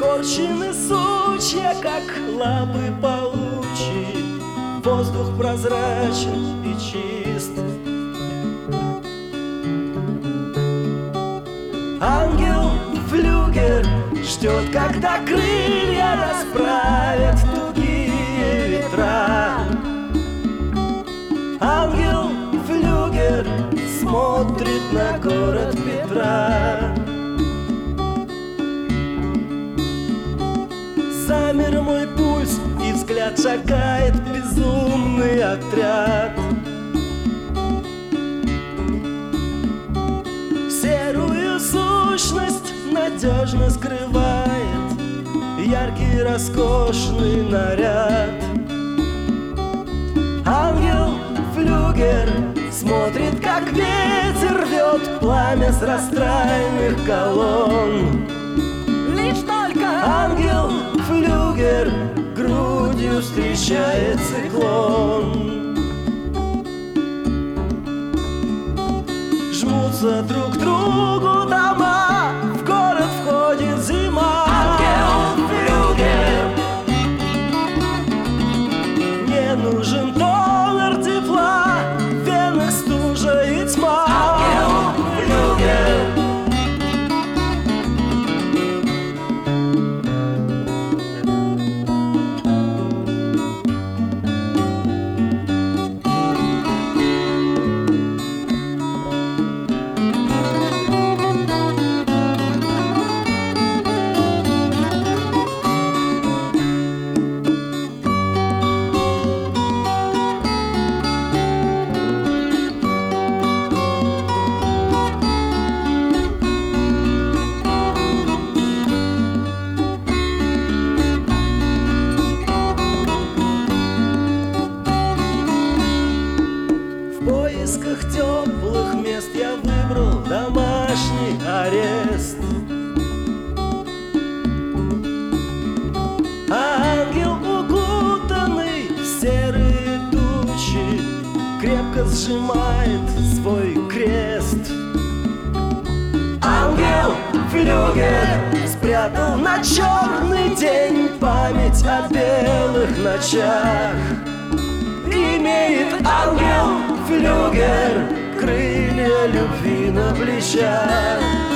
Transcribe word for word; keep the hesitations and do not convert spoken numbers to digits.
Скорчены сучья, как лапы паучьи. Воздух прозрачен и чист. Ангел-флюгер ждет, когда крылья расправят тугие ветра. Ангел-флюгер смотрит на город Петра. Замер мой пульс, и взгляд шагает безумный отряд. Серую сущность надежно скрывает яркий роскошный наряд. Ангел-флюгер смотрит, как ветер рвет пламя с растральных колонн. Лишь только ангел-флюгер грудью встречает циклон. Жмутся друг к другу дома, в город входит зима. ангел-флюгер Не нужен донор тепла, в венах стужа и тьма. ангел-флюгер В поисках теплых мест я выбрал домашний арест. Ангел, укутанный в серые тучи, крепко сжимает свой крест. Ангел-флюгер спрятал на черный день память о белых ночах. Имеет ангел-флюгер крылья любви на плечах.